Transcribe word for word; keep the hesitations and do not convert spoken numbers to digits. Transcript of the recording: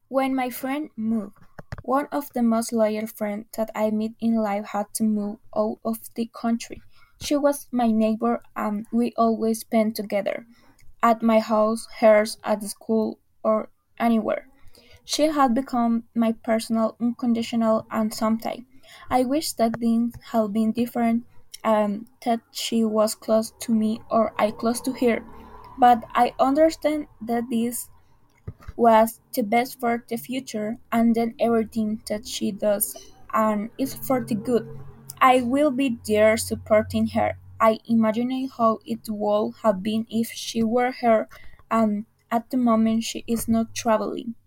When my friend moved, one of the most loyal friends that I met in life had to move out of the country. She was my neighbor and we always spent together, at my house, hers, at the school, or anywhere. She had become my personal, unconditional, and sometime. I wish that things had been different, um, that she was close to me or I close to her. But I understand that this was the best for the future, and then everything that she does and is for the good. I will be there supporting her. I imagine how it would have been if she were here, and at the moment she is not traveling.